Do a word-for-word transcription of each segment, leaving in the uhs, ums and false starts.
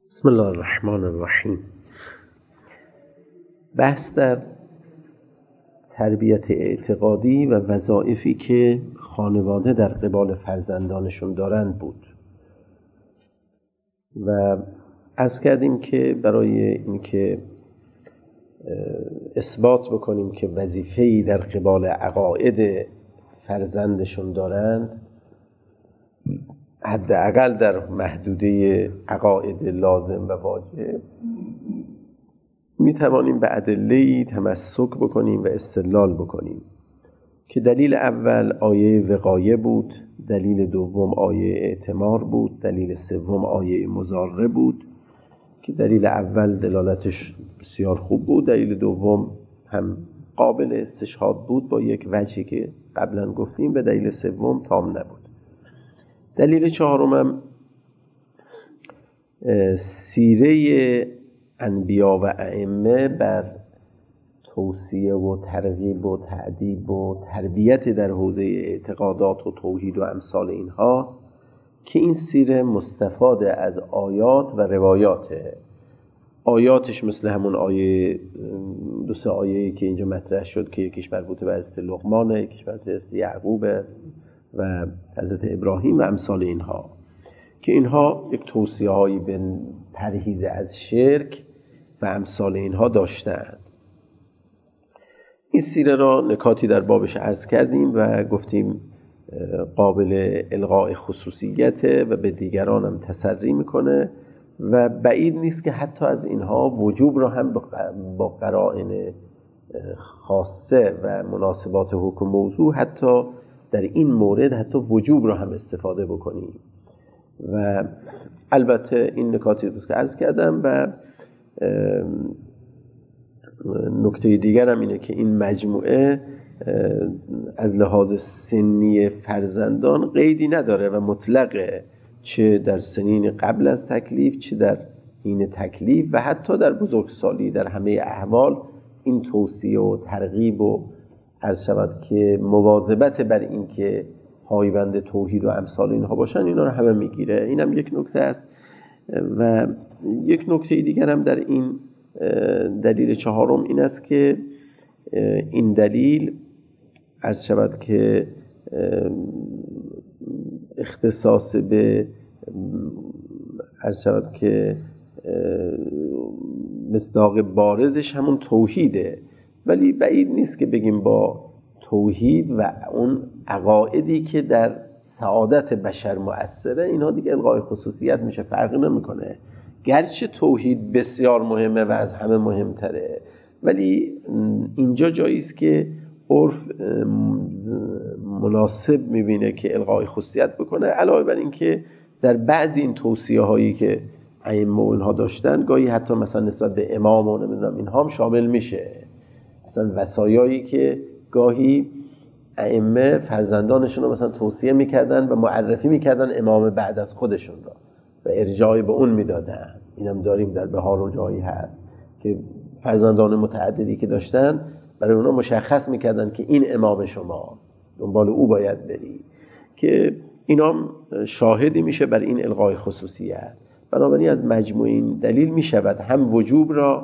بسم الله الرحمن الرحیم. بحث در تربیت اعتقادی و وظایفی که خانواده در قبال فرزندانشون دارند بود و عرض کردیم که برای اینکه اثبات بکنیم که وظیفه‌ای در قبال عقاید فرزندشون دارند، حداقل در محدوده عقاید لازم و واجب می توانیم به ادله‌ای تمسک بکنیم و استدلال بکنیم که دلیل اول آیه وقایه بود، دلیل دوم آیه اعتمار بود، دلیل سوم آیه مضاره بود که دلیل اول دلالتش بسیار خوب بود، دلیل دوم هم قابل استشهاد بود با یک وجهی که قبلا گفتیم، و دلیل سوم تام نبود. دلیل چهارمم سیره انبیا و ائمه بر توصیه و ترغیب و تعدیب و تربیت در حوزه اعتقادات و توحید و امثال اینهاست که این سیره مستفاد از آیات و روایاته. آیاتش مثل همون آیه دو سه آیه‌ای که اینجا مطرح شد که یکیش مربوط به حضرت لقمانه، یکیش مربوط به حضرت یعقوب است و حضرت ابراهیم و امثال اینها، که اینها یک توصیه هایی به پرهیز از شرک و امثال اینها داشتند. این سیره را نکاتی در بابش عرض کردیم و گفتیم قابل الغاء خصوصیت و به دیگران هم تسری میکنه و بعید نیست که حتی از اینها وجوب را هم با قرائن خاصه و مناسبات حکم موضوع حتی در این مورد حتی وجوب را هم استفاده بکنیم. و البته این نکاتی بود که عرض کردم و نکته دیگر هم اینه که این مجموعه از لحاظ سنی فرزندان قیدی نداره و مطلقه، چه در سنین قبل از تکلیف چه در حین تکلیف و حتی در بزرگسالی. در همه احوال این توصیه و ترغیب و عرض شود که مواظبت بر این که پایبند توحید و امثال اینها باشن، اینا رو همه میگیره. اینم یک نکته است. و یک نکته دیگر هم در این دلیل چهارم این است که این دلیل عرض شود که اختصاص به عرض شود که مصداق بارزش همون توحیده، ولی بعید نیست که بگیم با توحید و اون عقایدی که در سعادت بشر مؤثره اینا دیگه الغای خصوصیت میشه، فرقی نمیکنه. گرچه توحید بسیار مهمه و از همه مهمتره، ولی اینجا جایی است که عرف مناسب میبینه که الغای خصوصیت بکنه، علاوه بر این که در بعضی این توصیه هایی که ائمه اینها داشتن گاهی حتی مثلا نسبت به امام و نمیدونم اینها هم شامل میشه. مثلا وصایایی که گاهی ائمه فرزندانشون رو مثلا توصیه میکردن و معرفی میکردن امام بعد از خودشون را و ارجاعی به اون میدادن. اینم داریم در بهار و جایی هست که فرزندان متعددی که داشتن برای اونا مشخص میکردن که این امام شماست، دنبال او باید بری، که اینا شاهدی میشه بر این الغای خصوصیت. بنابراین از مجموع این دلیل میشود هم وجوب را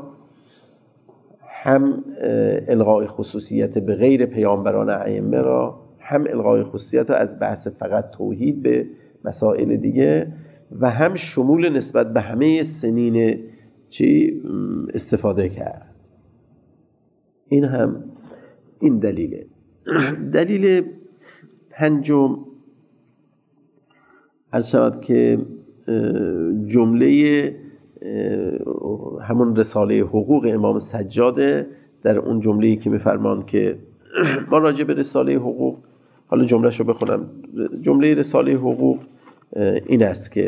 هم الغای خصوصیت به غیر پیامبران ائمه را، هم الغای خصوصیت را از بحث فقط توحید به مسائل دیگه و هم شمول نسبت به همه سنین چی استفاده کرد. این هم این دلیله. دلیل پنجم عرض شود که جمله همون رساله حقوق امام سجاده، در اون جمله‌ای که می‌فرمان که ما راجع به رساله حقوق، حالا جمله‌شو بخونم. جمله رساله حقوق این است که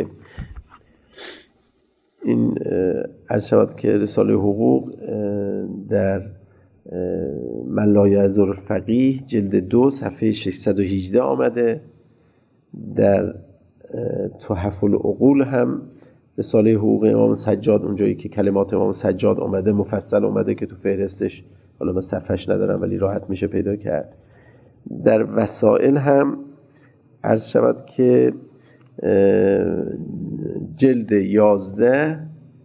این عرض شود که رساله حقوق در من لا یعذر فقیه جلد دو صفحه ششصد و هجده آمده. در تحف العقول هم رساله حقوق امام سجاد، اونجایی که کلمات امام سجاد اومده مفصل اومده که تو فهرستش حالا من صفحش ندارم ولی راحت میشه پیدا کرد. در وسائل هم عرض شود که جلد یازده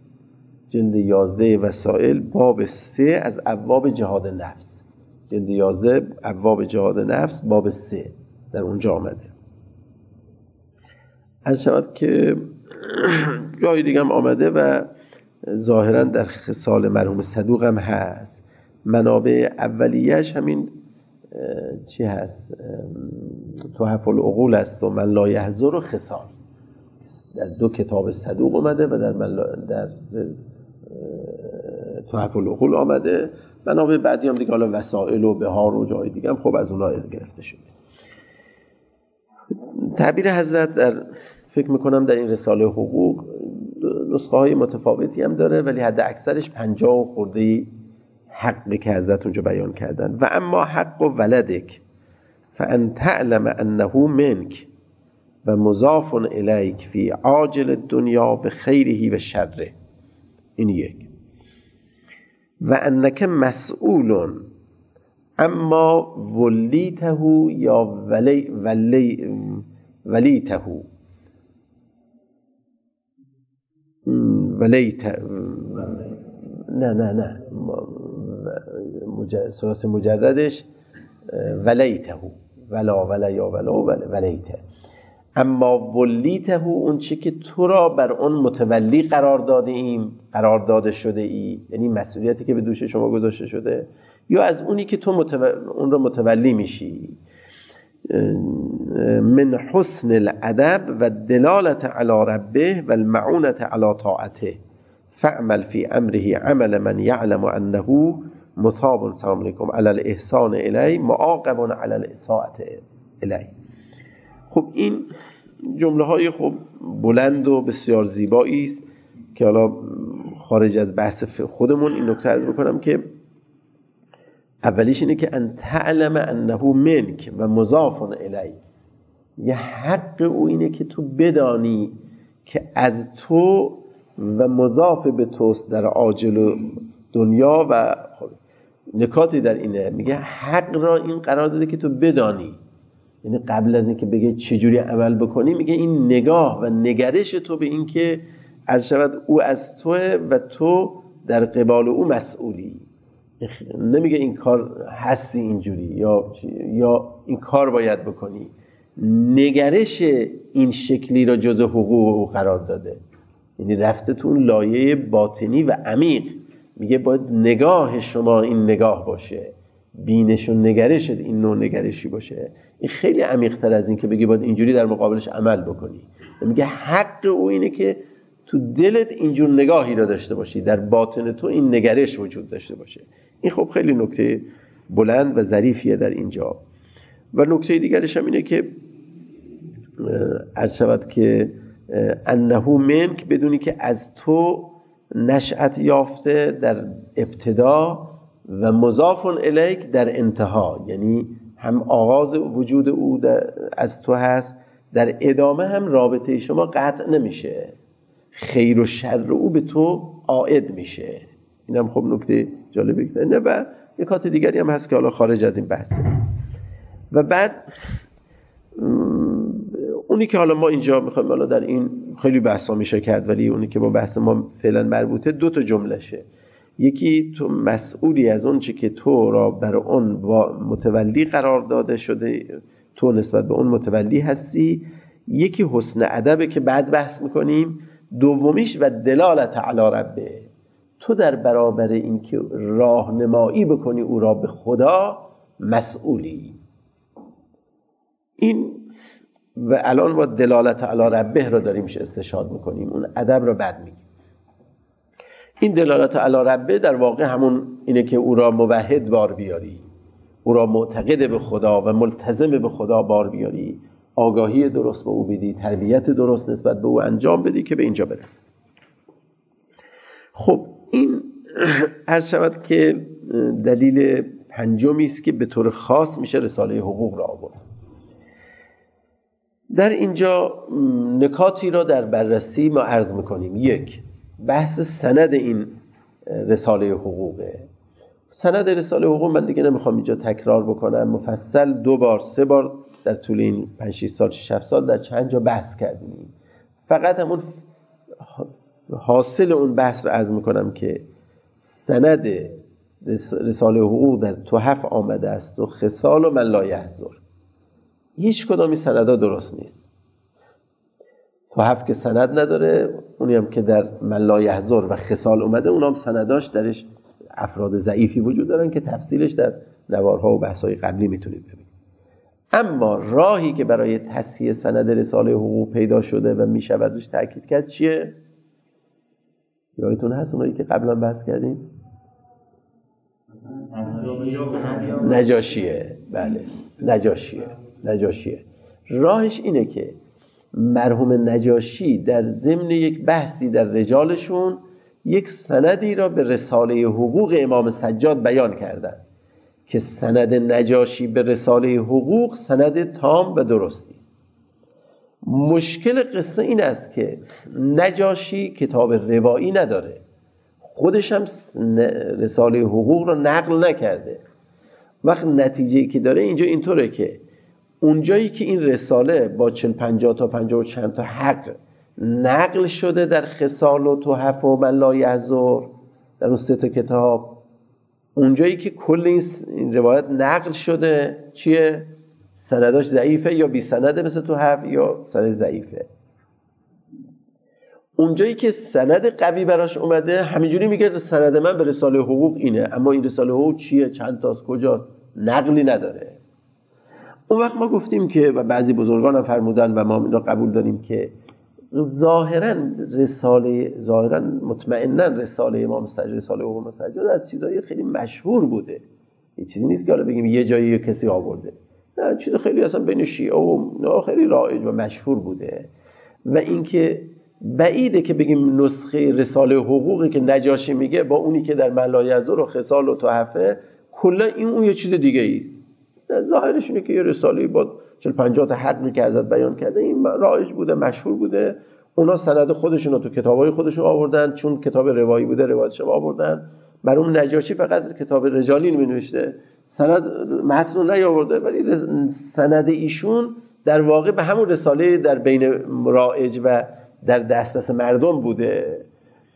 جلد یازده وسائل باب سه از ابواب جهاد نفس. جلد یازده ابواب جهاد نفس باب سه در اونجا آمده. عرض شود که جای دیگه هم آمده و ظاهرا در خصال مرحوم صدوق هم هست. منابع اولیش همین چی هست؟ تحف العقول است و من لا یحضر و خصال در دو کتاب صدوق آمده و در در تحف العقول آمده. منابع بعدی هم دیگه حالا وسائل و بهار و جای دیگه هم خب از اونها گرفته شده. تعبیر حضرت در فکر میکنم در این رساله حقوق نسخه های متفاوتی هم داره، ولی حد اکثرش پنجاه و خورده حقی که حضرت اونجا بیان کردن. و اما حق و ولدک فان تعلم انه منک و مضاف الیک فی عاجل الدنیا بخیره و شره. این یک. و انک مسئول اما ولیته یا ولی ولی ولیته ولیت نه نه نه مجرد سلاس مجردش ولیته ولا ولا یا ولا ولیته. اما ولیته اون چی که تو را بر اون متولی قرار داده ایم قرار داده شده ای، یعنی مسئولیتی که به دوش شما گذاشته شده، یا از اونی که تو متو... اون را متولی میشی. من حسن الادب و دلالت علی ربه و المعونت علی طاعته فعمل فی امره عمل من یعلم انه مطاب سلام علیکم علی الاحسان الی معاقب علی الاساءة الی. خب این جمله های خب بلند و بسیار زیبایی است که حالا خارج از بحث خودمون این نکته عرض بکنم که اولیش اینه که ان تعلم انه منک و مضاف الی. یه حق او اینه که تو بدانی که از تو و مضاف به توست در عاجل دنیا. و نکاتی در اینه، میگه حق را این قرار داده که تو بدانی، یعنی قبل از اینکه بگه چجوری عمل بکنی میگه این نگاه و نگرش تو به این که عرض شود او از توه و تو در قبال او مسئولی. نمیگه این کار هستی اینجوری یا یا این کار باید بکنی، نگرش این شکلی را جزء حقوق او قرار داده، یعنی رفته تو اون لایه باطنی و عمیق. میگه باید نگاه شما این نگاه باشه، بینش و نگرش این نوع نگرشی باشه. این خیلی عمیق تر از این که بگی باید اینجوری در مقابلش عمل بکنی. میگه حق او اینه که تو دلت اینجور نگاهی را داشته باشی، در باطن تو این نگرش وجود داشته باشه. این خب خیلی نکته بلند و ظریفیه در اینجا. و نکته دیگرش هم اینه که عرض شود که انه منک، بدونی که از تو نشأت یافته در ابتدا و مضاف الیک در انتها، یعنی هم آغاز وجود او از تو هست، در ادامه هم رابطه شما قطع نمیشه، خیر و شر او به تو عائد میشه. این هم خب نکته جالبی نه. و نکات دیگری هم هست که حالا خارج از این بحثه. و بعد اونی که حالا ما اینجا میخوایم حالا در این خیلی بحثا میشه کرد، ولی اونی که با بحث ما فعلا مربوطه دو تا جمله شه. یکی تو مسئولی از اون چی که تو را بر اون متولی قرار داده شده، تو نسبت به اون متولی هستی. یکی حسن ادبه که بعد بحث میکنیم. دومیش و دلالت علی ربه، تو در برابر این که راهنمایی بکنی او را به خدا مسئولی. این و الان ما دلالت علی ربه را داریمش استشهاد میکنیم، اون ادب را بعد میگیم. این دلالت علی ربه در واقع همون اینه که او را موحد بار بیاری، او را معتقد به خدا و ملتزم به خدا بار بیاری، آگاهی درست به او بدی، تربیت درست نسبت به او انجام بدی که به اینجا برسه. خب این عرض شود که دلیل پنجمی است که به طور خاص میشه رساله حقوق را آورد. در اینجا نکاتی را در بررسی ما عرض میکنیم. یک، بحث سند این رساله حقوقه. سند رساله حقوق من دیگه نمیخوام اینجا تکرار بکنم، مفصل دو بار سه بار در طول این پنج شش سال شش هفت سال در چند جا بحث کردیم. فقط همون حاصل اون بحث رو عرض میکنم که سند رساله حقوق در تحف آمده است و خصال و من لا یحضر، هیچ کدامی سندها درست نیست. تحف که سند نداره، اونی هم که در من لا یحضر و خصال اومده اونام هم سنداش درش افراد ضعیفی وجود دارن که تفصیلش در نوارها و بحث‌های قبلی میتونید ببینید. اما راهی که برای تصحیح سند رساله حقوق پیدا شده و میشود روش تاکید کرد چیه؟ یادتون هست اونایی که قبلا بحث کردیم؟ نجاشیه. بله نجاشیه. نجاشیه راهش اینه که مرحوم نجاشی در ضمن یک بحثی در رجالشون یک سندی را به رساله حقوق امام سجاد بیان کردن که سند نجاشی به رساله حقوق سند تام و درستی است. مشکل قصه این است که نجاشی کتاب روایی نداره، خودش هم رساله حقوق را نقل نکرده. وقت نتیجه‌ای که داره اینجا اینطوره که اونجایی که این رساله با چل پنجاه تا پنجاه و چند تا حق نقل شده در خصال و تحف و من لا یحضر، در اون سه تا کتاب، اونجایی که کل این روایت نقل شده چیه؟ سنداش ضعیفه یا بی سنده مثل تحف یا سند ضعیفه. اونجایی که سند قوی براش اومده همینجوری میگه سند من به رساله حقوق اینه، اما این رساله حقوق چیه؟ چند تاست؟ کجاست؟ نقلی نداره. اون وقت ما گفتیم که و بعضی بزرگان هم فرمودن و ما اینا قبول داریم که ظاهرا رساله ظاهرا مطمئنا رساله امام سجاد، رساله امام سجاد از چیزای خیلی مشهور بوده. این چیزی نیست که حالا بگیم یه جایی کسی آورده، نه، چیز خیلی اصلا بین شیعه و خیلی رایج و مشهور بوده. و اینکه بعیده که بگیم نسخه رساله حقوقی که نجاشی میگه با اونی که در من لا یحضر و خصال و تحفه کلا این اون یه چیز دیگه ایست. ظاهرش اینه که یه رساله با چهل پنجاه تا حقی که ازت بیان کرده این رایج بوده، مشهور بوده، اونا سند خودشون رو تو کتابای خودشون آوردن، چون کتاب روایی بوده روایتش آوردن. مرحوم نجاشی فقط کتاب رجالی نمی‌نوشته، سند متن رو نیاورده، ولی سند ایشون در واقع به همون رساله در بین رایج و در دسترس مردم بوده.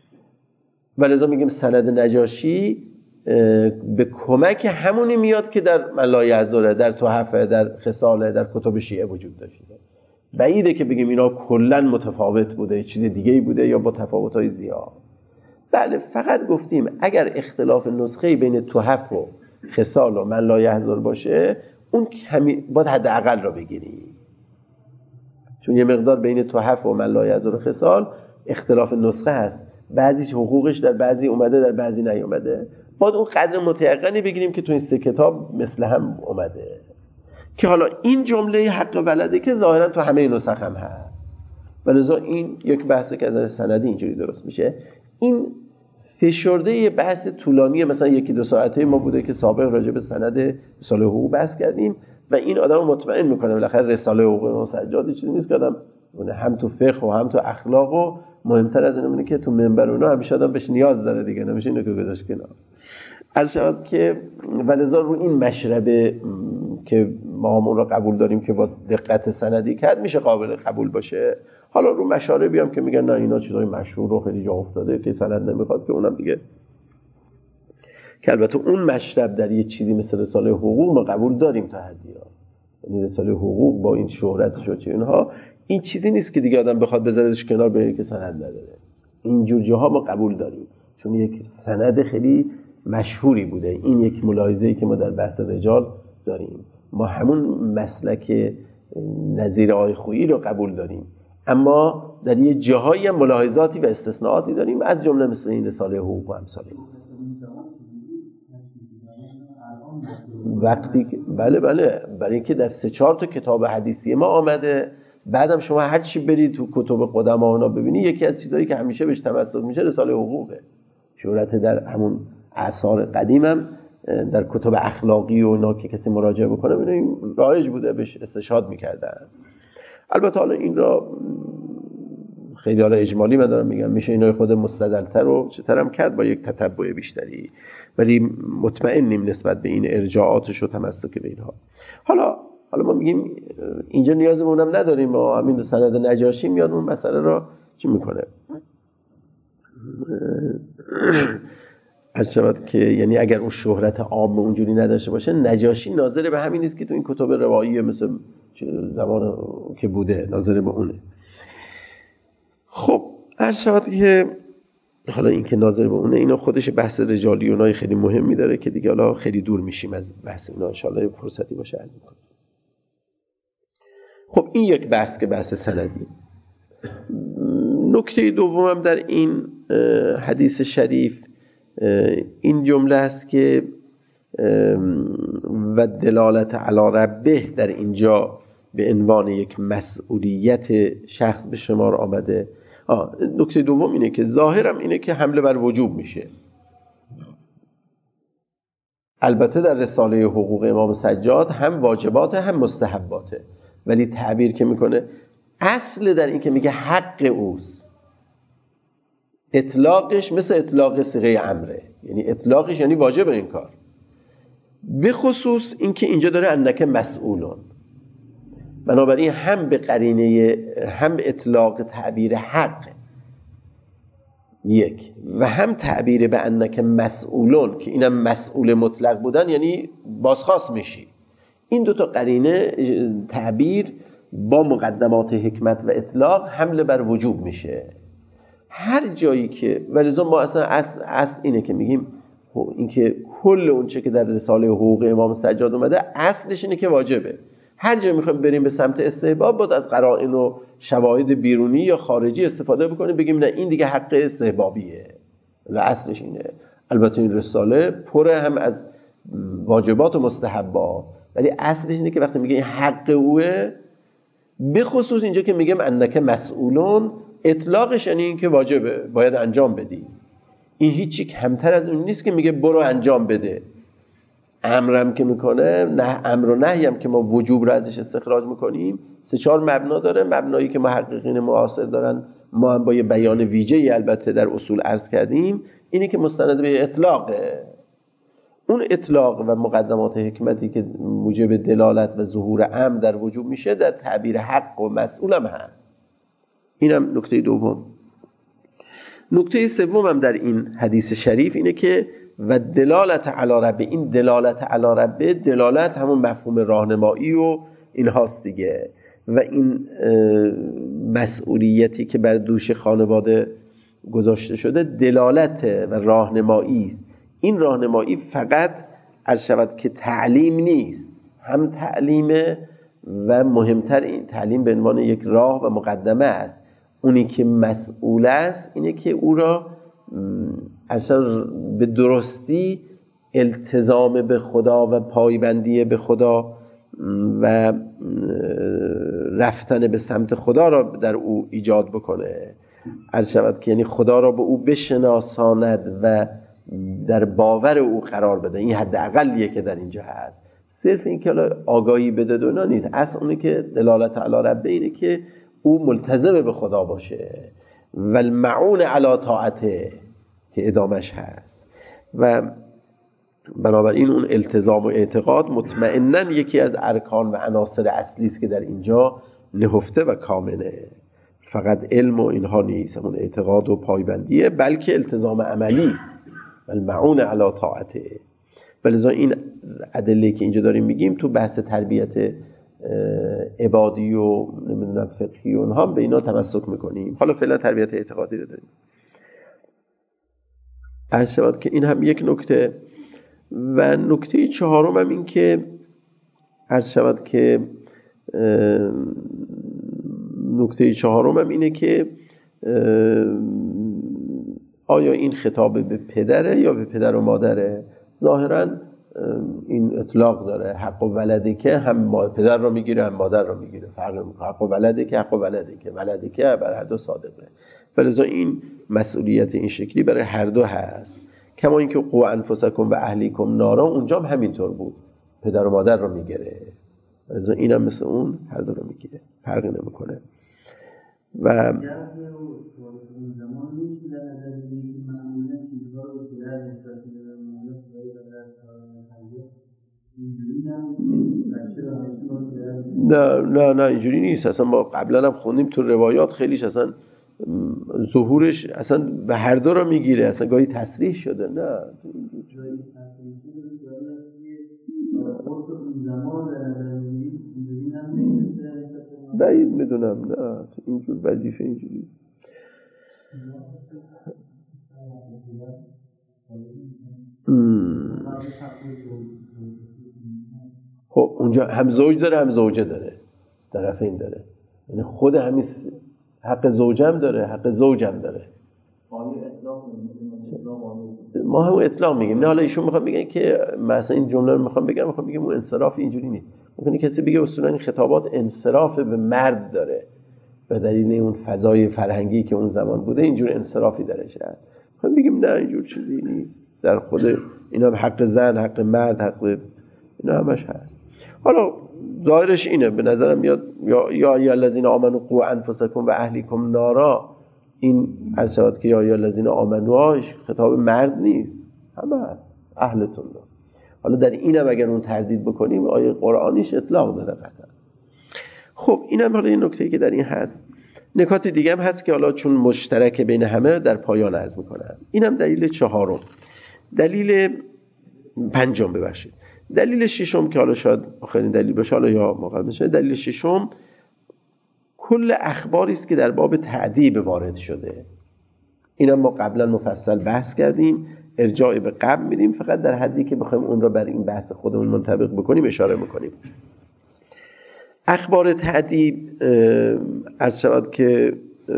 ولذا میگیم سند نجاشی به کمک همونی میاد که در من لا یحضر، در تحف، در خصال، در کتب شیعه وجود داشته. بعیده که بگیم اینا کلا متفاوت بوده، چیز دیگه‌ای بوده یا با تفاوت‌های زیاد. بله فقط گفتیم اگر اختلاف نسخه‌ای بین تحف و خصال و من لا یحضر باشه، اون کمی باید حداقل را بگیری، چون یه مقدار بین تحف و من لا یحضر و خصال اختلاف نسخه هست، بعضیش حقوقش در بعضی اومده در بعضی نیومده. باید اون قدر متیقنی بگیریم که تو این سه کتاب مثل هم اومده، که حالا این جمله حق ولده که ظاهرا تو همه نسخ هم هست. ولذا این یک بحثه که از نظر سندی اینجوری درست میشه. این فشرده یه بحث طولانی مثلا یکی دو ساعته ما بوده که سابق راجع به سند رساله حقوق بحث کردیم و این آدمو مطمئن میکنه بالاخره رساله حقوق سجاد چیزی نیست که آدم هم تو فقه و هم تو اخلاق و مهمتر از اینه که تو منبر اونا همیشه آدم بهش نیاز داره دیگه، نمیشه اینو که گذاشت کنار. عرض شود که ولذا رو این مشربه که ما همون را قبول داریم که با دقت سندی کرد میشه قابل قبول باشه. حالا رو مشاربی هم که میگن نه اینا چیزای مشهور رو خیلی جا افتاده که سند نمیخواد، که اونم دیگه که البته اون مشرب در یه چیزی مثل رساله حقوق ما قبول داریم تا حدی ها، یعنی رساله حقوق با این شهرتش و چه اینها این چیزی نیست که دیگه آدم بخواد بذارهش کنار بگه که سند نداره. اینجور جاها ما قبول داریم چون یک سند خیلی مشهوری بوده. این یک ملاحظه‌ای که ما در بحث رجال داریم، ما همون مسلک نظیر آقای خویی رو قبول داریم، اما در یه جاهایی هم ملاحظاتی و استثناءاتی داریم، از جمله مثل این رساله حقوق و امثال این. وقتی که بله بله برای اینکه در سه چهار تا کتاب حدیثی ما آمده، بعدم شما هر چی برید تو کتب قدما اونا ببینی، یکی از چیزایی که همیشه بهش توسط میشه رساله حقوقه. شهرت در همون آثار قدیمم در کتب اخلاقی و اینا که کسی مراجعه بکنه ببینه این رایج بوده، بهش استشهاد میکردن. البته حالا این را خیلی حالا اجمالی من دارم میگم، میشه اینو خود مستدلتر و چطور هم کرد با یک تتبع بیشتری، ولی مطمئنیم نسبت به این ارجاعاتش و تمسک به اینها. حالا حالا ما میگیم اینجا نیازمون هم نداریم، ما همین سند نجاشی میاد اون مسئله را چی میکنه هر شود که یعنی اگر اون شهرت عام اونجوری نداشته باشه، نجاشی ناظر به همین نیست که تو این کتب روایی مثل زمان که بوده ناظر به اونه. خب هر شود که حالا این که ناظر به اونه، اینا خودش بحث رجالیونای خیلی مهمی داره که دیگه حالا خیلی دور میشیم از بحث اینا، ان شاءالله فرصتی باشه عرض می‌کنم. خب این یک بحث که بحث سندی. نکته دومم در این حدیث شریف این جمله است که و دلالت علی ربه در اینجا به عنوان یک مسئولیت شخص به شمار آمده. نکته دوم اینه که ظاهرم اینه که حمله بر وجوب میشه. البته در رساله حقوق امام سجاد هم واجبات هم مستحباته، ولی تعبیر که میکنه اصل در این که میگه حق اوست، اطلاقش مثل اطلاق صیغه امره، یعنی اطلاقش یعنی واجب این کار، به خصوص این که اینجا داره انک مسئولون، بنابراین هم به قرینه هم اطلاق تعبیر حق یک و هم تعبیر به انک مسئولون که اینم مسئول مطلق بودن یعنی بازخواست میشی، این دوتا قرینه تعبیر با مقدمات حکمت و اطلاق حمله بر وجوب میشه. هر جایی که ولذا ما اصلا اصل, اصل اینه که میگیم این که کل اون چه که در رساله حقوق امام سجاد اومده اصلش اینه که واجبه. هر جایی میخوایم بریم به سمت استحباب باید از قرائن و شواهد بیرونی یا خارجی استفاده بکنیم، بگیم نه این دیگه حق استحبابیه و اصلش اینه. البته این رساله پر هم از واجبات و مستحبات، ولی اصلش اینه که وقتی میگه این حق اوه، به خصوص اینجا که میگم انک مسئولون، اطلاقش یعنی این که واجبه، باید انجام بدی. این هیچی کمتر از اون نیست که میگه برو انجام بده. امرم که میکنه، نه امر و نهی هم که ما وجوب رو ازش استخراج میکنیم سه چهار مبنا داره. مبنایی که محققین معاصر دارن ما هم با یه بیان ویژه‌ای البته در اصول عرض کردیم، اینی که مستند به اطلاقه. اون اطلاق و مقدمات حکمتی که موجب دلالت و ظهور امر در وجوب میشه در تعبیر حق و مسئول هم هست. اینم نکته دوم. نکته سوم هم در این حدیث شریف اینه که و دلالت علی ربه، این دلالت علی ربه، دلالت همون مفهوم راهنمایی و این هاست دیگه، و این مسئولیتی که بر دوش خانواده گذاشته شده دلالت و راهنمایی است. این راهنمایی فقط عرض شود که تعلیم نیست، هم تعلیمه و مهمتر این تعلیم به عنوان یک راه و مقدمه است. اونی که مسئول است اینه که او را اصلا به درستی التزام به خدا و پایبندی به خدا و رفتن به سمت خدا را در او ایجاد بکنه. عرض شود که یعنی خدا را به او بشناساند و در باور او قرار بده. این حداقلیه که در اینجا هست. صرف این که آگاهی بده دونا نیست، اصلا اونی که دلالت علی ربه اینه که او ملتزم به خدا باشه و المعون علی طاعته که ادامش هست. و بنابراین اون التزام و اعتقاد مطمئناً یکی از ارکان و عناصر اصلی است که در اینجا نهفته و کامله. فقط علم و اینها نیست، اون اعتقاد و پایبندیه، بلکه التزام عملی است. المعون علی طاعته. ولذا این ادله که اینجا داریم میگیم تو بحث تربیت عبادی و نمیدونم فقهی و اونها به اینا تمسک میکنیم. حالا فعلا تربیت اعتقادی رو داریم. عرض شود که این هم یک نکته. و نکته چهارم هم این که عرض شود که نکته چهارم هم اینه که آیا این خطاب به پدره یا به پدر و مادره؟ ظاهراً این اطلاق داره. حق و ولده که هم پدر رو میگیره هم مادر رو میگیره، فرق نمیکنه. حق و ولده که حق و ولده که ولده که بر هر دو صادقه. ولذا این مسئولیت این شکلی برای هر دو هست. کما اینکه قو انفسکم و اهلیکم نارا، اونجا هم همینطور بود، پدر و مادر رو میگیره. ولذا اینم مثل اون هر دو رو میگیره، فرق نمیکنه. و نه نه نه اینجوری نیست. اصلا ما قبلا هم خوندیم تو روایات خیلیش اصلا ظهورش اصلا به هر دو را میگیره، اصلا گاهی تصریح شده. نه بعید میدونم، نه اینجور وظیفه اینجوری. خب اونجا هم زوج داره هم زوجه داره، طرفین داره، یعنی خود همین حق زوجم داره حق زوجم داره. ما هم اطلاق میگیم. نه حالا ایشون میخوام بگن که مثلا این جمله رو میخوام بگم میخوام بگم اون انصراف اینجوری نیست. ممکنه کسی بگه اصولا این خطابات انصراف به مرد داره به دلیل اون فضای فرهنگی که اون زمان بوده، اینجور انصرافی درش هست. میخوام بگیم نه اینجور چیزی نیست، در خود اینا حق زن، حق مرد، حق اینا همش هست. حالا ظاهرش اینه به نظرم میاد یا یا یا الذین آمنوا قوا انفسکم و اهلیکم نارا، این حسات که یا یا الذین آمنوا خطاب مرد نیست، همه هست اهلتون دار. حالا در اینم اگر اون تردید بکنیم آیه قرآنیش اطلاق داره قطعا. خب اینم حالا این نکته که در این هست. نکات دیگه هم هست که حالا چون مشترک بین همه در پایان عرض میکنم. اینم دلیل چهارم. دلیل پنجم ببخشید. دلیل ششم که حالا شاید آخرین دلیل باشه، حالا یا مقدمه شه. دلیل ششم کل اخباری است که در باب تعذیب وارد شده. اینم ما قبلا مفصل بحث کردیم، ارجاع به قبل میدیم، فقط در حدی که بخوایم اون را بر این بحث خودمون منطبق بکنیم اشاره میکنیم. اخبار تعذیب عرض شود که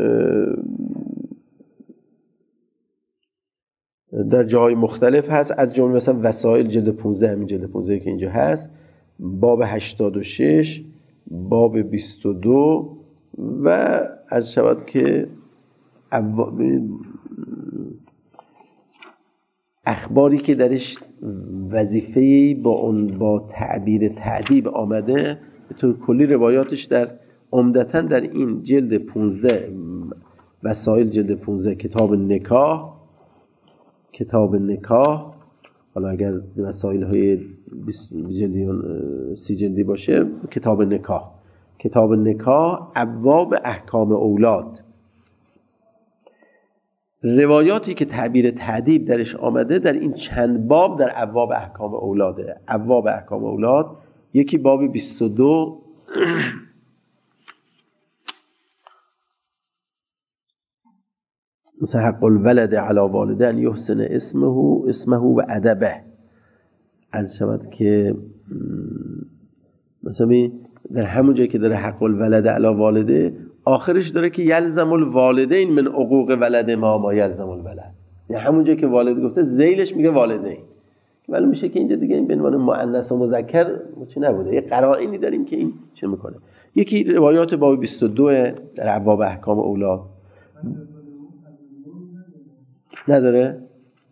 در جای مختلف هست، از جمله مثلا وسائل جلد پانزده، همین جلد پانزده که اینجا هست، باب هشتاد و شش، باب بیست و دو و عرض شود که اخباری که درش وظیفه‌ای با اون با تعبیر تعذیب آمده به طور کلی روایاتش در عمدتاً در این جلد پانزده، وسائل جلد پانزده، کتاب نکاح کتاب نکاح حالا اگر وسائل های جلدی سی جلدی باشه کتاب نکاح کتاب نکاح ابواب احکام اولاد، روایاتی که تعبیر تعذیب درش آمده در این چند باب در ابواب احکام اولاده. ابواب احکام اولاد یکی باب بیست و دو مثلا حق الولد علی والده ان یحسن اسمه اسمه و ادبه، عرض شود که مثلا در همون جایی که داره حق الولد علی والده آخرش داره که یلزم الوالدین من حقوق ولد ما ما یلزم الولد، یعنی همون جایی که والد گفته ذیلش میگه والدین، معلوم میشه که اینجا دیگه این به عنوان مؤنث و مذکر چه نبوده، یه قرائنی داریم که این چه میکنه. یکی روایات باب بیست و دو در ابواب احکام اولاد نداره؟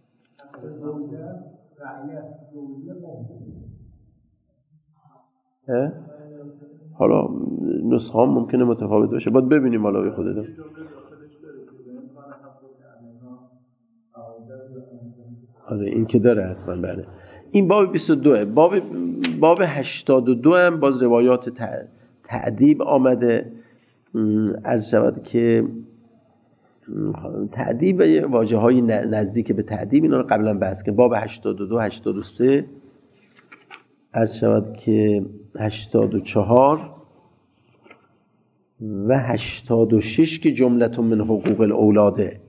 حالا نسخه هم ممکنه متفاوت باشه، باید ببینیم حالا به خودتون. آره این که داره حتما. بله این باب بیست و دو. باب باب هشتاد و دو هم باز روایات تعذیب آمده. عرض شود که تعذیب و واژه‌های نزدیک به تعذیب اینا رو قبلا بحث کردیم. باب هشتاد و دو، هشتاد و سه، عرض شود که هشتاد و چهار و هشتاد و شش که جملتون من حقوق الاولاده.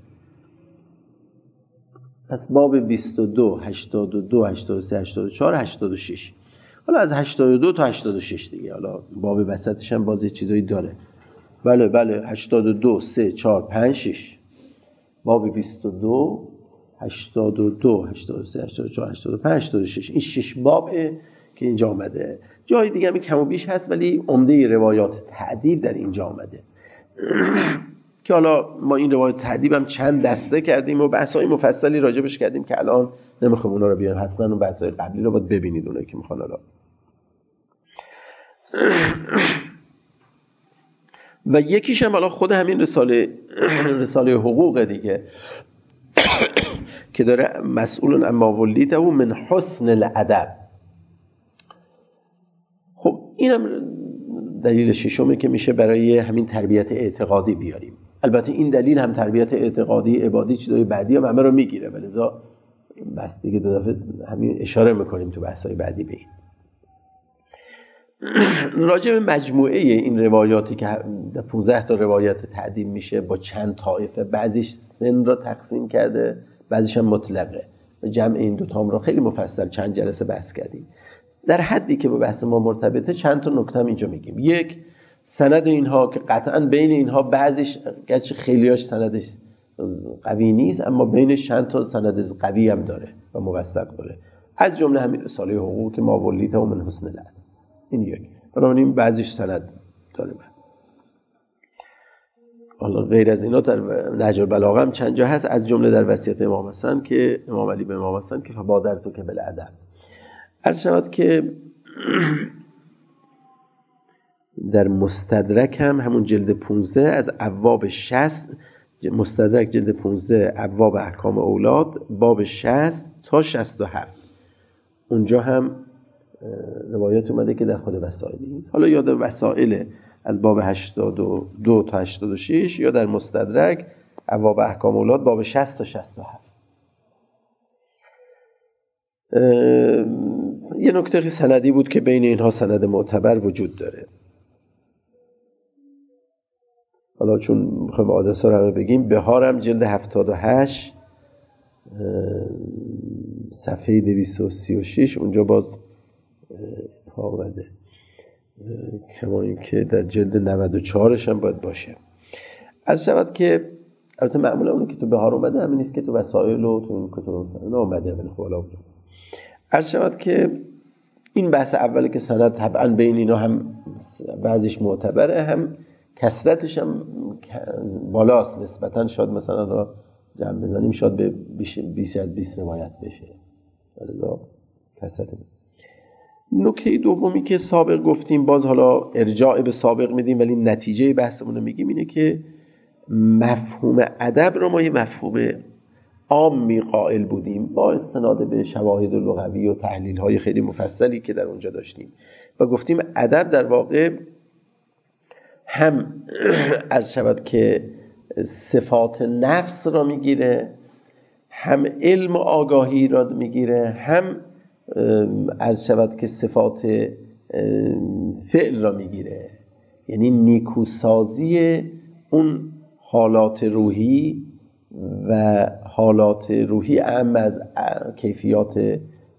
پس باب بیست و دو، هشتاد و دو، هشتاد و سه، هشتاد و چهار، هشتاد و شش. حالا از هشتاد و دو تا هشتاد و شش دیگه، حالا باب وسطش هم باز چیزایی داره. بله بله هشتاد و دو، سه، چهار، پنج، شش. باب بیست و دو، هشتاد و دو، هشتاد و سه، هشتاد و چهار، هشتاد و پنج، هشتاد و شش. این شش بابه که اینجا آمده. جای دیگه هم کم و بیش هست ولی عمده روایات تعذیب در اینجا آمده. که حالا ما این روایت تعذیب هم چند دسته کردیم و بحث‌های مفصلی راجبش کردیم که الان نمیخوام اونا رو بیان، حتما اون بحث‌های قبلی رو باید ببینید اونایی که میخوان. حالا و یکیش هم حالا خود همین رساله رساله حقوق دیگه که داره مسئول اما ولیته و من حسن الادب. خب اینم دلیل ششمه که میشه برای همین تربیت اعتقادی بیاریم. البته این دلیل هم تربیت اعتقادی عبادی چیزای بعدی هم همه رو میگیره، ولذا بس دیگه دو دفعه همین اشاره میکنیم تو بحث‌های بعدی به این. راجع به مجموعه این روایاتی که پانزده تا روایت تعدیل میشه با چند طایفه، بعضیش سن را تقسیم کرده، بعضیش هم مطلقه. جمع این دو تام را خیلی مفصل چند جلسه بحث کردیم. در حدی که با بحث ما مرتبطه چند تا نکته اینجا میگیم. یک، سند اینها که قطعاً بین اینها بعضیش گرچه خیلیاش سندش قوی نیست، اما بینش چند تا سند قوی هم داره و موثق داره، از جمله همین رساله حقوق که ما ولیته و من حسن الادب. این یک. بنابراین بعضیش سند داره. حالا غیر از اینا در نهج البلاغه هم چند جا هست، از جمله در وصیت امام حسن که امام علی به امام حسن که فبادرتو که بالادب. عرض شود که در مستدرک هم همون جلد پانزده از ابواب شصت، مستدرک جلد پانزده ابواب احکام اولاد باب شصت تا شصت و هفت، اونجا هم روایت اومده که در خود وسائلی نیست. حالا یا در وسائل از باب هشتاد و دو تا هشتاد و شش، یا در مستدرک ابواب احکام اولاد باب شصت تا شصت و هفت. یه نکته سندی بود که بین اینها سند معتبر وجود داره. حالا چون میخوایم آدرس رو همه بگیم، بهارم جلد هفتاد و هشت صفحه دویست و سی و شش اونجا باز آمده، کما این که در جلد نود و چهارش هم باید باشه. از شود که البته معمولا اونی که تو بهار اومده همین نیست که تو وسائل و تو این کتب سند اومده، ولی خب حالا از شود که این بحث اولی که سند طبعا بین اینا هم بعضیش معتبره، هم کثرتش هم بالاست نسبتاً. شاید مثلا را جمع بزنیم شاید به بیست از بیست روایت بشه. حالا کثرت. نکته دومی که سابق گفتیم، باز حالا ارجاع به سابق میدیم ولی نتیجه بحثمون رو میگیم، اینه که مفهوم ادب رو ما یه مفهوم عامی قائل بودیم با استناد به شواهد لغوی و تحلیل‌های خیلی مفصلی که در اونجا داشتیم و گفتیم ادب در واقع هم عرض شود که صفات نفس را میگیره، هم علم و آگاهی را میگیره، هم عرض شود که صفات فعل را میگیره، یعنی نیکوسازی اون حالات روحی و حالات روحی اهم از کیفیات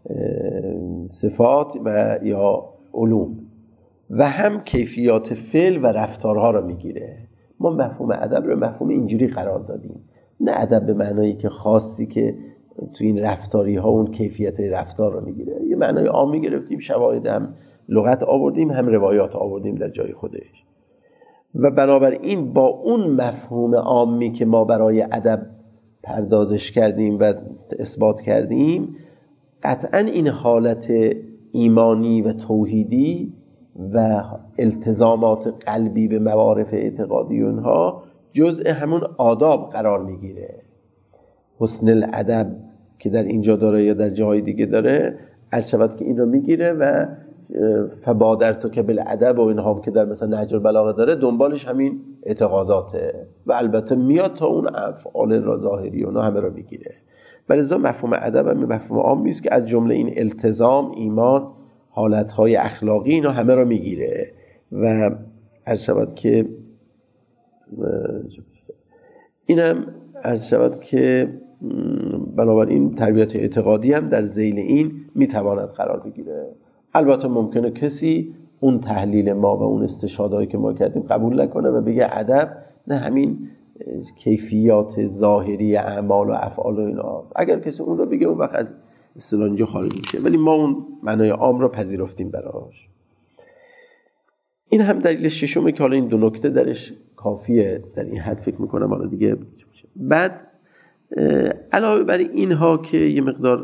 صفات و یا علوم، و هم کیفیات فعل و رفتارها را میگیره. ما مفهوم ادب رو مفهوم اینجوری قرار دادیم، نه ادب به معنایی که خاصی که تو این رفتاری ها اون کیفیت رفتار رو میگیره، یه معنای عامی گرفتیم، شواهد هم لغت آوردیم هم روایات آوردیم در جای خودش، و بنابراین با اون مفهوم عامی که ما برای ادب پردازش کردیم و اثبات کردیم، قطعا این حالت ایمانی و توحیدی و التزامات قلبی به موارف اعتقادی اونها جزء همون آداب قرار میگیره. حسن الادب که در اینجا داره یا در جای دیگه داره، عرض شود که این رو میگیره و فبادرتو که بالادب و اینها که در مثلا نهج البلاغه داره، دنبالش همین اعتقاداته و البته میاد تا اون افعال را ظاهری اونها همه رو میگیره. ولذا مفهوم ادب هم مفهوم عامی است که از جمله این التزام، ایمان، حالتهای اخلاقی اینا همه رو میگیره و عرض شود که اینم عرض شود که بنابراین تربیت اعتقادی هم در ذیل این میتواند قرار بگیره. البته ممکنه کسی اون تحلیل ما و اون استشهادهایی که ما کردیم قبول نکنه و بگه ادب نه همین کیفیات ظاهری اعمال و افعال و ایناست. اگر کسی اون رو بگه اون وقت از اصطلاح اینجا خارج میشه، ولی ما اون معنای عام رو پذیرفتیم براش. این هم دلیل ششمه که حالا این دو نکته درش کافیه، در این حد فکر میکنم. حالا دیگه بعد علاوه بر اینها که یه مقدار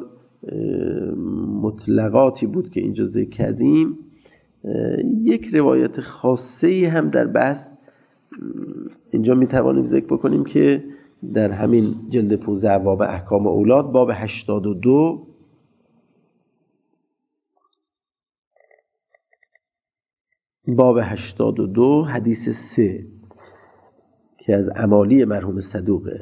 مطلقاتی بود که اینجا ذکر کردیم، یک روایت خاصه هم در بحث اینجا میتوانیم ذکر بکنیم که در همین جلد پانزده ابواب احکام اولاد باب هشتاد و دو باب هشتاد و دو حدیث سه که از امالی مرحوم صدوقه.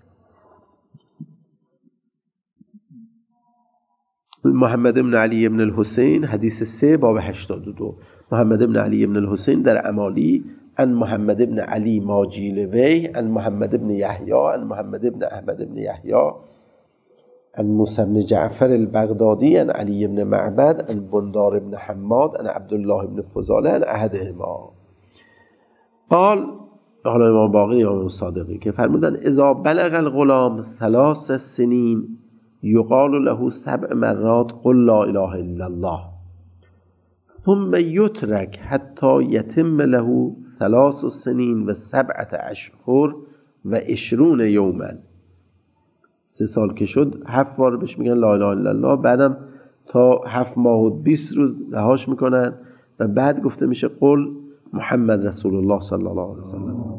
محمد بن علی بن الحسین، حدیث سه باب هشتاد و دو. محمد بن علی بن الحسین در امالی ان محمد بن علی ماجیل وی ان محمد بن یحیی ان محمد بن احمد بن یحیی ان موسی بن جعفر البغدادی ان علی بن معبد ان بندار بن حماد ان عبدالله بن فضاله ان احدهما قال، حالا امام باقری یا امام صادقی که فرمودن اذا بلغ الغلام ثلاث سنین یقال له سبع مرات قل لا اله الا الله ثم یترک حتی یتم له ثلاث سنین و سبعت اشهر و عشرون یوما. سه سال که شد هفت بار بهش میگن لا اله الا الله، بعدم تا هفت ماه و بیست روز رهاش میکنن و بعد گفته میشه قل محمد رسول الله صلی الله علیه وسلم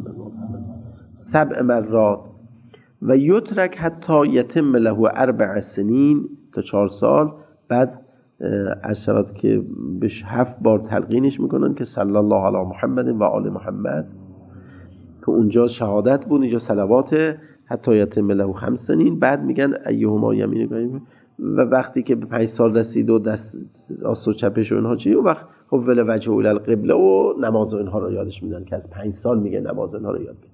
سبع مرات و یترک حتی یتم له اربع سنین تا چهار سال. بعد از شود که بهش هفت بار تلقینش میکنن که صلی الله علی محمد و آل محمد، که اونجا شهادت بود، اینجا صلوات. حتی یتم له خمس سنین، بعد میگن ایهما یمین، و وقتی که به پنج سال رسید و دست راست و چپش و اینها چی، و وقت حول وجه الی القبله و نماز و اینها رو یادش میدن که از پنج سال میگه نماز اینها رو یاد بگیر.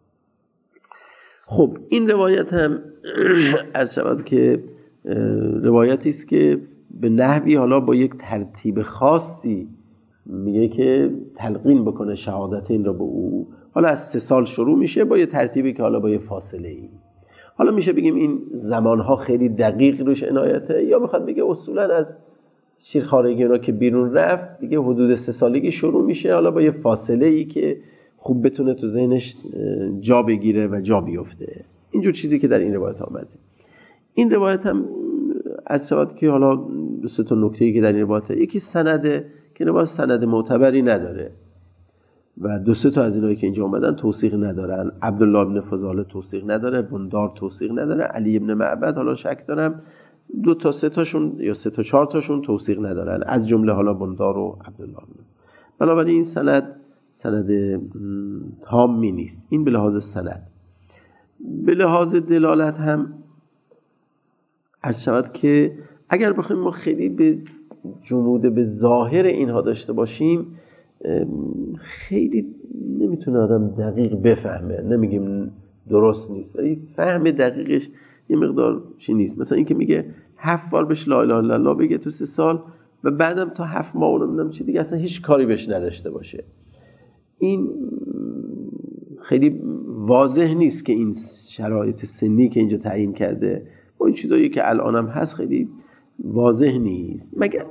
خب این روایت هم از شود که روایتی است که به نحوی حالا با یک ترتیب خاصی میگه که تلقین بکنه شهادت این رو به او. حالا از سه سال شروع میشه با یه ترتیبی که حالا با یه فاصله ای. حالا میشه بگیم این زمانها خیلی دقیق روش عنایته، یا میخواد بگه اصولا از شیرخوارگی را که بیرون رفت دیگه حدود سه سالگی شروع میشه، حالا با یه فاصله ای که خوب بتونه تو ذهنش جا بگیره و جا بیفته. اینجور چیزی که در این روایت آمده. این روایت هم از شود که حالا دو سه تا نکته‌ای که در این روایت، یکی سنده که روایت سند معتبری نداره و دو سه تا از اینایی که اینجا اومدن توثیق ندارن. عبدالله بن فضاله توثیق نداره، بندار توثیق نداره، علی بن معبد حالا شک دارم دو تا سه تاشون یا سه تا چهار تاشون توثیق ندارن، از جمله حالا بندار و عبدالله. بنابراین این سند سند تامی نیست. این به لحاظ سند. به لحاظ دلالت هم عرض شود که اگر بخوایم ما خیلی به جمود به ظاهر اینها داشته باشیم، خیلی نمیتونه آدم دقیق بفهمه. نمیگیم درست نیست، ولی فهم دقیقش یه مقدار چی نیست. مثلا این که میگه هفت بار بهش لا اله الا الله بگه تو سه سال و بعدم تا هفت ماه اونم نمیدونم چی دیگه اصلا هیچ کاری بهش نداشته باشه، این خیلی واضح نیست که این شرایط سنی که اینجا تعیین کرده و این چیزایی که الان هم هست خیلی واضح نیست. مگر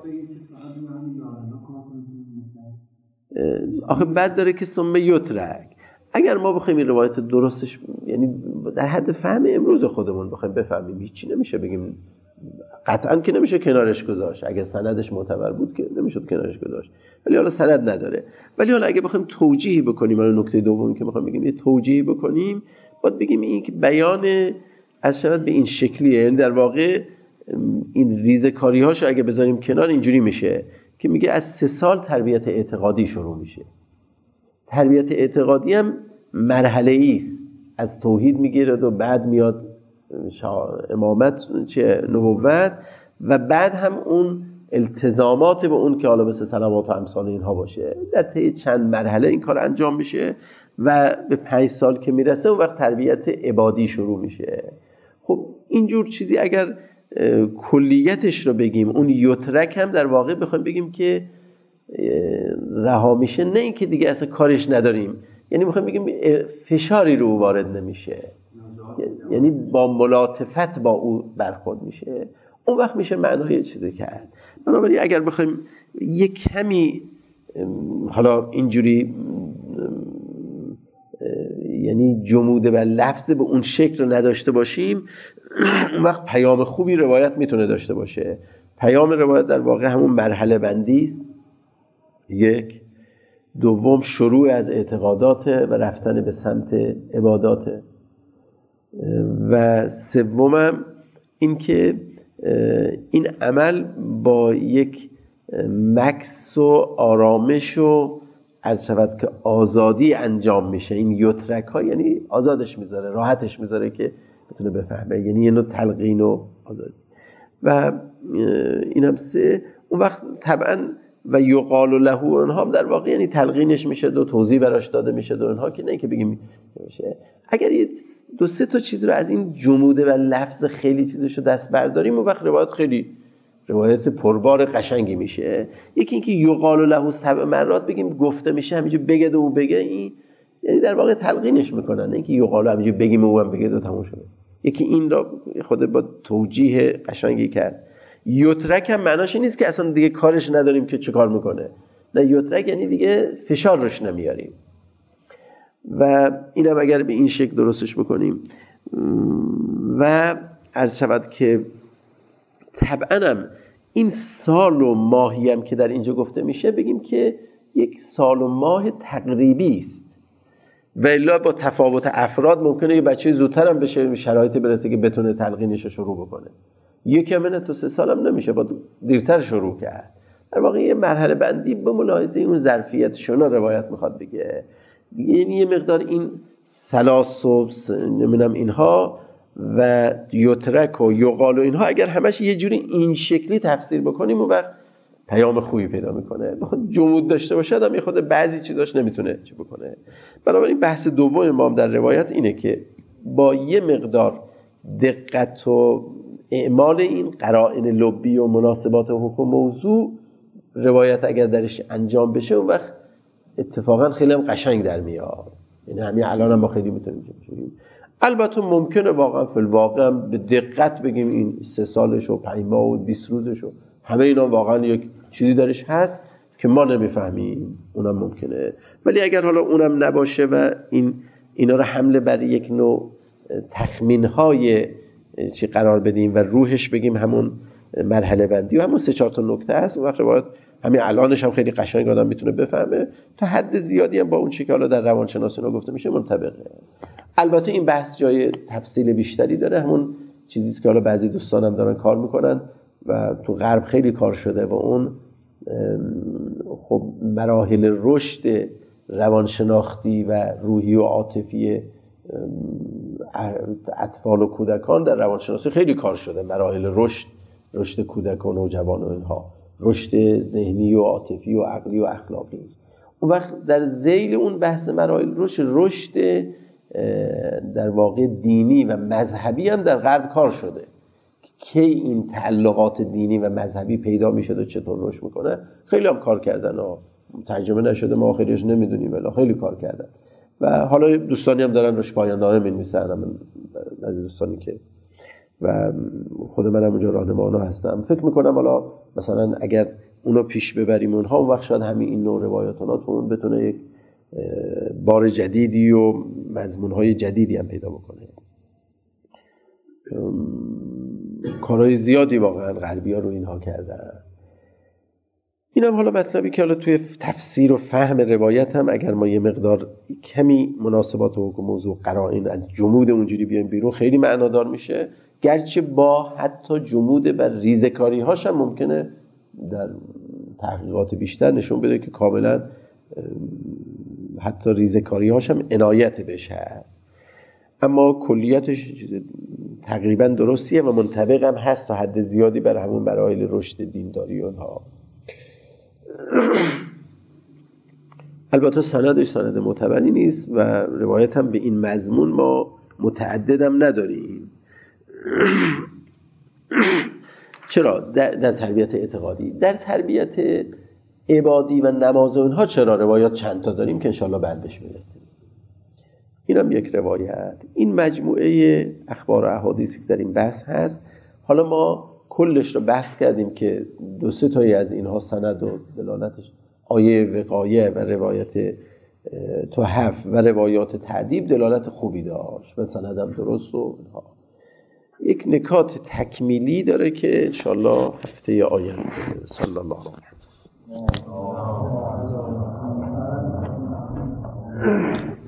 آخه بعد داره که ثم یترک. اگر ما بخوایم این روایت درستش، یعنی در حد فهم امروز خودمون بخوایم بفهمیم، هیچی نمیشه بگیم، قطعا که نمیشه کنارش گذاشت. اگر سندش معتبر بود که نمیشد کنارش گذاشت، ولی حالا سند نداره. ولی حالا اگه بخوایم توجیه بکنیم، حالا نکته دومی که میخوام بگیم یه توجیه بکنیم، باید بگیم این که بیان از شود به این شکلیه. یعنی در واقع این ریزکاری هاشو اگه بذاریم کنار اینجوری میشه که میگه از سه سال تربیت اعتقادی شروع میشه. تربیت اعتقادی هم مرحله ای است، از توحید میگیره و بعد میاد امامت چه نبوت و بعد هم اون التزامات به اون که حالا مثل صلوات و امثال اینها باشه. در طی چند مرحله این کار انجام میشه و به پنج سال که میرسه اون وقت تربیت عبادی شروع میشه. خب اینجور چیزی اگر کلیتش رو بگیم، اون یترک هم در واقع بخوایم بگیم که رها میشه، نه این که دیگه اصلا کارش نداریم، یعنی میخوایم بگیم فشاری رو وارد نمیشه، یعنی با ملاطفت با او برخورد میشه. اون وقت میشه معنای چیزی کرد. بنابراین اگر بخوایم یک کمی حالا اینجوری یعنی جمود و لفظ به اون شکل رو نداشته باشیم، اون وقت پیام خوبی روایت میتونه داشته باشه. پیام روایت در واقع همون مرحله بندی است. یک، دوم شروع از اعتقادات و رفتن به سمت عبادات، و سومم این که این عمل با یک مکث و آرامش و عرض شود که آزادی انجام میشه. این یترک ها یعنی آزادش میذاره، راحتش میذاره که بتونه بفهمه، یعنی یه نوع تلقین و آزادی. و اینم سه. اون وقت طبعا و یقال له اونها هم در واقع یعنی تلقینش میشه، دو توضیح براش داده میشه، دو اینها که نه که بگیم میشه. اگر یه دو سه تا چیز رو از این جموده و لفظ خیلی چیزشو دست برداریم، اون وقت روایت خیلی روایت پربار قشنگی میشه. یکی اینکه یقال له سبع مرات بگیم گفته میشه، همینجوری بگه و بگه، این یعنی در واقع تلقینش میکنن، نه اینکه یقال همینجوری بگیم و هم بگه و تموم شده. یکی این را خود با توجیه قشنگی کرد. یترک هم معناش نیست که اصلا دیگه کارش نداریم که چه کار میکنه، نه، یترک یعنی دیگه فشار روش نمیاریم. و اینم اگر به این شکل درستش بکنیم و عرض شود که طبعا هم این سال و ماهی هم که در اینجا گفته میشه بگیم که یک سال و ماه تقریبی است، و الا با تفاوت افراد ممکنه یه بچه زودتر هم بشه شرایطی برسه که بتونه تلقینش رو شروع بکنه، یکی هم تا سه سال هم نمیشه، با دیرتر شروع کرد. در واقع یه مرحله بندی به ملاحظه اون ظرفیت شنا روایت میخواد بگه، یعنی یه مقدار این سلاس و نمیدونم اینها و یترک و یقال و اینها اگر همش یه جوری این شکلی تفسیر بکنیم اون وقت پیام خوبی پیدا میکنه. بخواد جمود داشته باشه آدم یه خود بعضی چیزاش نمیتونه چی بکنه. بنابراین بحث دوم امام در روایت اینه که با یه مقدار دقت و اعمال این قرائن لبی و مناسبات و حکم موضوع روایت اگر درش انجام بشه اون وقت اتفاقا خیلی هم قشنگ در میاد. یعنی همین الان هم ما خیلی میتونیم بگیم. البته ممکنه واقعا فی الواقع به دقت بگیم این سه سالش و پنج ماه و بیست روزش و همه اینا واقعا یک چیزی درش هست که ما نمیفهمیم، اونم ممکنه. ولی اگر حالا اونم نباشه و این اینا رو حمله بر یک نوع تخمین‌های چی قرار بدیم و روحش بگیم همون مرحله بندی و همون سه چهار تا نکته است، اون وقت روایت همین الانش هم خیلی قشنگ آدم میتونه بفهمه، تا حد زیادی هم با اون چیزی که حالا در روانشناسی اینا گفته میشه منطبقه. البته این بحث جای تفصیل بیشتری داره، همون چیزی که حالا بعضی دوستانم دارن کار میکنن و تو غرب خیلی کار شده و اون خب مراحل رشد روانشناختی و روحی و عاطفی اطفال و کودکان در روانشناسی خیلی کار شده، مراحل رشد، رشد کودکان و جوان و اینها، رشد ذهنی و عاطفی و عقلی و اخلاقی. اون وقت در ذیل اون بحث مراحل رشد، رشد در واقع دینی و مذهبی هم در غرب کار شده. کی این تعلقات دینی و مذهبی پیدا میشد و چطور رشد میکنه، خیلی هم کار کردن ها. ترجمه نشده ما آخریش نمیدونیم، ولی خیلی کار کردن و حالا دوستانی هم دارن روش پایان نامه می‌نویسن، من از دوستانی که و خود منم اونجا راهنمانا هستم. فکر میکنم حالا مثلا اگر اونو پیش ببریم اونها، اون وقت شاید همین این نوع روایاتوناتون بتونه یک بار جدیدی و مضمونهای جدیدی هم پیدا بکنه. کارهای زیادی واقعا غربی ها رو اینها کردن. این هم حالا مطلبی که حالا توی تفسیر و فهم روایت هم اگر ما یه مقدار کمی مناسبات و حکم موضوع قرائن از جمود اونجوری بیایم بیرون خیلی معنادار میشه، گرچه با حتی جمود و ریزکاری هاش هم ممکنه در تحقیقات بیشتر نشون بده که کاملا حتی ریزکاری هاش هم عنایت بشه هست، اما کلیتش تقریبا درستیه و منطبق هم هست تا حد زیادی بر همون مراحل رشد دینداری اونها. البته سندش سند معتبری نیست و روایت هم به این مضمون ما متعدد هم نداریم. چرا؟ در, در تربیت اعتقادی، در تربیت عبادی و نماز و اینها چرا روایات چند تا داریم که انشاءالله بعدش میرسیم. این هم یک روایت. این مجموعه اخبار و احادیثی که در این بحث هست، حالا ما کلش رو بحث کردیم که دو سه تایی از اینها سند و دلالتش آیه وقایه و روایت تحف و روایات تعدیب دلالت خوبی داشت و سندم درست و اینها. یک نکات تکمیلی داره که انشاءالله هفته آینده. صلی الله علیه و